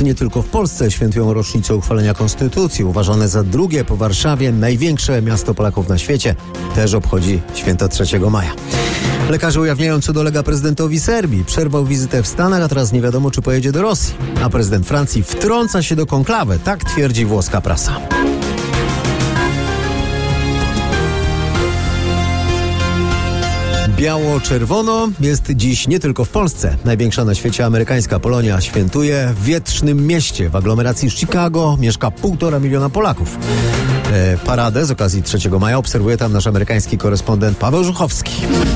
Polacy nie tylko w Polsce świętują rocznicę uchwalenia Konstytucji. Uważane za drugie po Warszawie największe miasto Polaków na świecie też obchodzi święto 3 maja. Lekarze ujawniają, co dolega prezydentowi Serbii. Przerwał wizytę w Stanach, a teraz nie wiadomo, czy pojedzie do Rosji. A prezydent Francji wtrąca się do konklawy, tak twierdzi włoska prasa. Biało-czerwono jest dziś nie tylko w Polsce. Największa na świecie amerykańska Polonia świętuje w wietrznym mieście. W aglomeracji Chicago mieszka 1,5 miliona Polaków. Paradę z okazji 3 maja obserwuje tam nasz amerykański korespondent Paweł Żuchowski.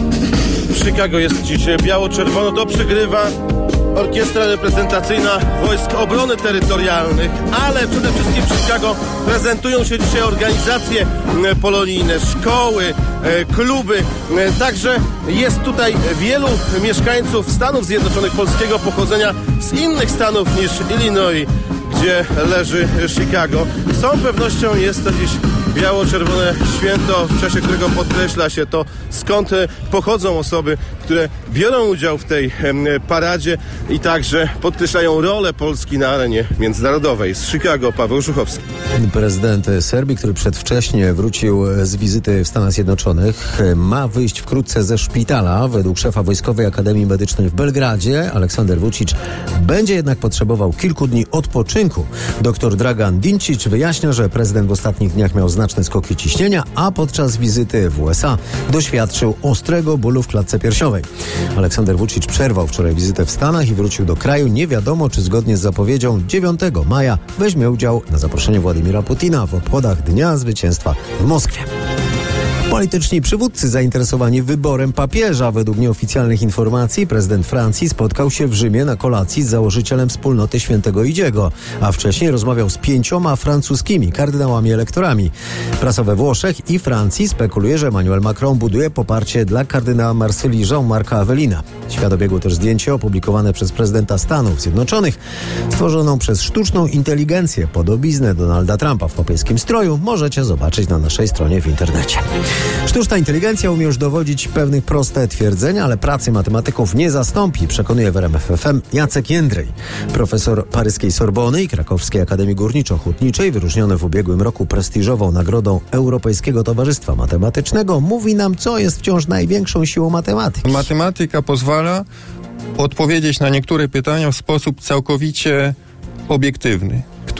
W Chicago jest dziś biało-czerwono. To przygrywa orkiestra reprezentacyjna Wojsk Obrony Terytorialnych, ale przede wszystkim w Chicago prezentują się dzisiaj organizacje polonijne, szkoły, kluby. Także jest tutaj wielu mieszkańców Stanów Zjednoczonych polskiego pochodzenia z innych stanów niż Illinois, gdzie leży Chicago. Z całą pewnością jest to dziś biało-czerwone święto, w czasie którego podkreśla się to, skąd pochodzą osoby, które biorą udział w tej paradzie i także podkreślają rolę Polski na arenie międzynarodowej. Z Chicago Paweł Żuchowski. Prezydent Serbii, który przedwcześnie wrócił z wizyty w Stanach Zjednoczonych, ma wyjść wkrótce ze szpitala. Według szefa Wojskowej Akademii Medycznej w Belgradzie, Aleksander Vučić, będzie jednak potrzebował kilku dni odpoczynku. Dr Dragan Dincic wyjaśnia, że prezydent w ostatnich dniach miał znaczne skoki ciśnienia, a podczas wizyty w USA doświadczył ostrego bólu w klatce piersiowej. Aleksander Vučić przerwał wczoraj wizytę w Stanach i wrócił do kraju. Nie wiadomo, czy zgodnie z zapowiedzią 9 maja weźmie udział na zaproszenie Władimira Putina w obchodach Dnia Zwycięstwa w Moskwie. Polityczni przywódcy zainteresowani wyborem papieża. Według nieoficjalnych informacji prezydent Francji spotkał się w Rzymie na kolacji z założycielem wspólnoty Świętego Idziego, a wcześniej rozmawiał z 5 francuskimi kardynałami elektorami. Prasa we Włoszech i Francji spekuluje, że Emmanuel Macron buduje poparcie dla kardynała Marsylii Jean-Marca Avellina. Świat obiegło też zdjęcie opublikowane przez prezydenta Stanów Zjednoczonych, stworzoną przez sztuczną inteligencję podobiznę Donalda Trumpa w papieskim stroju. Możecie zobaczyć na naszej stronie w internecie. Sztuczna inteligencja umie już dowodzić pewnych proste twierdzenia, ale pracy matematyków nie zastąpi, przekonuje w RMF FM Jacek Jędrej. Profesor paryskiej Sorbony i Krakowskiej Akademii Górniczo-Hutniczej, wyróżniony w ubiegłym roku prestiżową nagrodą Europejskiego Towarzystwa Matematycznego, mówi nam, co jest wciąż największą siłą matematyki. Matematyka pozwala odpowiedzieć na niektóre pytania w sposób całkowicie obiektywny,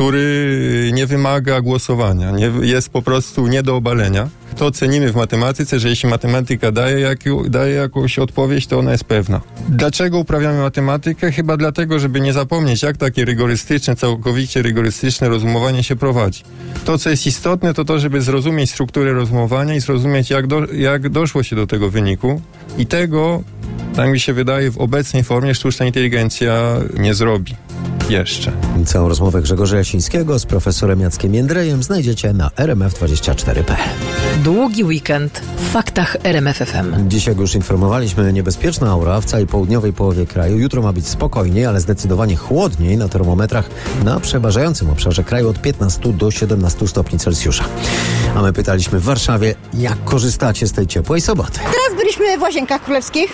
który nie wymaga głosowania, jest po prostu nie do obalenia. To cenimy w matematyce, że jeśli matematyka daje jakąś odpowiedź, to ona jest pewna. Dlaczego uprawiamy matematykę? Chyba dlatego, żeby nie zapomnieć, jak takie rygorystyczne, całkowicie rygorystyczne rozumowanie się prowadzi. To, co jest istotne, to to, żeby zrozumieć strukturę rozumowania i zrozumieć, jak doszło się do tego wyniku. I tego, tak mi się wydaje, w obecnej formie sztuczna inteligencja nie zrobi. Jeszcze. Całą rozmowę Grzegorza Jasińskiego z profesorem Jackiem Jędrejem znajdziecie na rmf24.pl. Długi weekend w faktach RMF FM. Dziś, jak już informowaliśmy, niebezpieczna aura w całej południowej połowie kraju. Jutro ma być spokojniej, ale zdecydowanie chłodniej na termometrach na przeważającym obszarze kraju od 15 do 17 stopni Celsjusza. A my pytaliśmy w Warszawie, jak korzystacie z tej ciepłej soboty. Teraz byliśmy w Łazienkach Królewskich.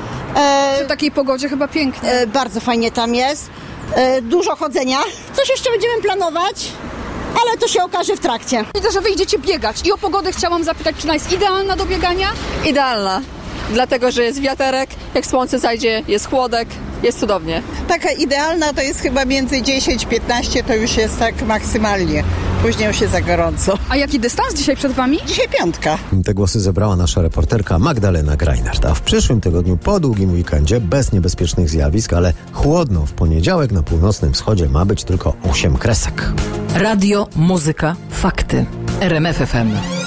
W takiej pogodzie chyba pięknie. Bardzo fajnie tam jest. Dużo chodzenia. Coś jeszcze będziemy planować, ale to się okaże w trakcie. Widzę, że wyjdziecie biegać i o pogodę chciałam zapytać, czy ona jest idealna do biegania? Idealna, dlatego że jest wiaterek, jak słońce zajdzie, jest chłodek, jest cudownie. Taka idealna to jest chyba między 10-15, to już jest tak maksymalnie. Później już jest za gorąco. A jaki dystans dzisiaj przed wami? Dzisiaj 5. Te głosy zebrała nasza reporterka Magdalena Greinert. A w przyszłym tygodniu po długim weekendzie bez niebezpiecznych zjawisk, ale chłodno w poniedziałek na północnym wschodzie ma być tylko 8 kresek. Radio, muzyka, fakty. RMF FM.